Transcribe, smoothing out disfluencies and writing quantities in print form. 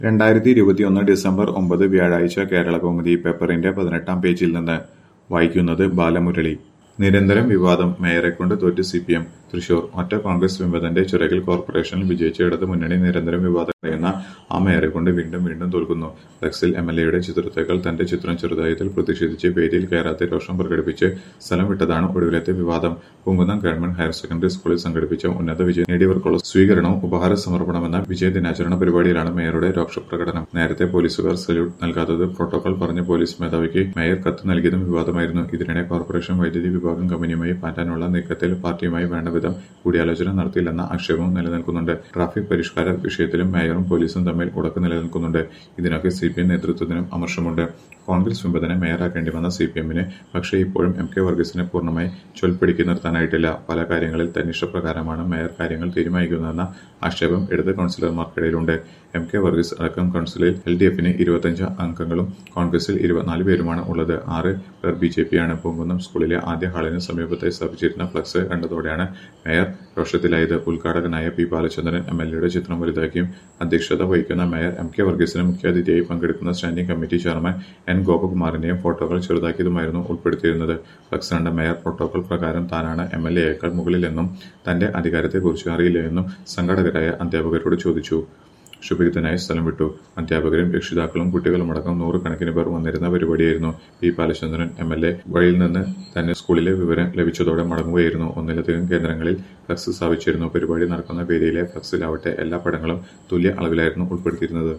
2021 December 9 വ്യാഴാഴ്ച കേരളകൗമുദി പേപ്പറിന്റെ 18-ാം പേജിൽ നിന്ന് വായിക്കുന്നത് ബാലമുരളി. നിരന്തരം വിവാദം, മേയറെക്കൊണ്ട് തോറ്റ് സിപിഎം. തൃശൂർ. ഒറ്റ കോൺഗ്രസ് വിമതന്റെ ചിറകിൽ കോർപ്പറേഷനിൽ വിജയിച്ച ഇടത് മുന്നണി നിരന്തരം വിവാദം പറയുന്ന ആ മേയറെക്കൊണ്ട് വീണ്ടും വീണ്ടും തോൽക്കുന്നു. ഫ്ലക്സിൽ എംഎൽഎയുടെ ചിത്രത്തേക്കാൾ തന്റെ ചിത്രം ചെറുതായതിൽ പ്രതിഷേധിച്ച് വേദിയിൽ കയറാതെ രോഷം പ്രകടിപ്പിച്ച് സ്ഥലം വിട്ടതാണ് ഒടുവിലത്തെ വിവാദം. പൂങ്കുന്നം ഗവൺമെന്റ് ഹയർ സെക്കൻഡറി സ്കൂളിൽ സംഘടിപ്പിച്ച ഉന്നത വിജയം നേടിയവർക്കുള്ള സ്വീകരണവും ഉപഹാര സമർപ്പണമെന്ന വിജയദിനാചരണ പരിപാടിയിലാണ് മേയറുടെ രോഷപ്രകടനം. നേരത്തെ പോലീസുകാർ സല്യൂട്ട് നൽകാത്തത് പ്രോട്ടോകോൾ പറഞ്ഞ് പോലീസ് മേധാവിക്ക് മേയർ കത്ത് നൽകിയതും വിവാദമായിരുന്നു. ഇതിനിടെ കോർപ്പറേഷൻ വൈദ്യുതി വിഭാഗം കമ്പനിയുമായി മാറ്റാനുള്ള നീക്കത്തിൽ പാർട്ടിയുമായി വേണ്ടവിധം കൂടിയാലോചന നടത്തിയില്ലെന്ന ആക്ഷേപവും നിലനിൽക്കുന്നുണ്ട്. ട്രാഫിക് പരിഷ്കാര വിഷയത്തിലും മേയറും പോലീസും തമ്മിൽ ഉടക്ക് നിലനിൽക്കുന്നുണ്ട്. ഇതിനൊക്കെ സിപിഎം നേതൃത്വത്തിനും അമർഷമുണ്ട്. കോൺഗ്രസ് വിമതനെ മേയറാക്കേണ്ടി വന്ന സിപിഎമ്മിന് പക്ഷേ ഇപ്പോഴും എം കെ വർഗീസിനെ പൂർണ്ണമായി ചൊൽപ്പിടിക്ക് നിർത്താനായിട്ടില്ല. പല കാര്യങ്ങളിൽ തന്നിഷ്ടപ്രകാരമാണ് മേയർ കാര്യങ്ങൾ തീരുമാനിക്കുന്നതെന്ന ആക്ഷേപം ഇടത് കൗൺസിലർമാർക്കിടയിലുണ്ട്. എം കെ വർഗീസ് അടക്കം കൗൺസിലിൽ എൽഡിഎഫിന് 25 അംഗങ്ങളും കോൺഗ്രസിൽ 24 പേരുമാണ് ഉള്ളത്. 6 പേർ ബിജെപിയാണ്. പൂങ്കുന്നം സ്കൂളിലെ ആദ്യ ഹാളിന് സമീപത്തായി സ്ഥാപിച്ചിരുന്ന ഫ്ലക്സ് കണ്ടതോടെയാണ് മേയർ രോഷത്തിലായത്. ഉദ്ഘാടകനായ പി ബാലചന്ദ്രൻ എംഎൽഎയുടെ ചിത്രം വലുതാക്കിയും അധ്യക്ഷത വഹിക്കുന്ന മേയർ എം കെ വർഗീസിന് മുഖ്യാതിഥിയായി പങ്കെടുക്കുന്ന സ്റ്റാൻഡിംഗ് കമ്മിറ്റി ചെയർമാൻ എൻ ഗോപകുമാറിന്റെയും ഫോട്ടോകൾ ചെറുതാക്കിയതുമായിരുന്നു ഉൾപ്പെടുത്തിയിരുന്നത്. ഫ്ലക്സ് കണ്ട മേയർ പ്രോട്ടോകോൾ പ്രകാരം താനാണ് എംഎൽഎയേക്കാൾ മുകളിലെന്നും തന്റെ അധികാരത്തെക്കുറിച്ച് അറിയില്ലെന്നും സംഘാടകരായ അധ്യാപകരോട് ചോദിച്ചു. ശുഭിക്തനായി സ്ഥലം വിട്ടു. അധ്യാപകരും രക്ഷിതാക്കളും കുട്ടികളുമടക്കം 100 കണക്കിന് പേർ വന്നിരുന്ന പരിപാടിയായിരുന്നു. പി ബാലചന്ദ്രൻ എംഎൽഎ വഴിയിൽ നിന്ന് തന്നെ സ്കൂളിലെ വിവരം ലഭിച്ചതോടെ മടങ്ങുകയായിരുന്നു. ഒന്നിലധികം കേന്ദ്രങ്ങളിൽ ഫ്ലക്സ് സ്ഥാപിച്ചിരുന്നു. പരിപാടി നടക്കുന്ന വേദിയിലെ ഫ്ലക്സിലാവട്ടെ എല്ലാ പടങ്ങളും തുല്യ അളവിലായിരുന്നു ഉൾപ്പെടുത്തിയിരുന്നത്.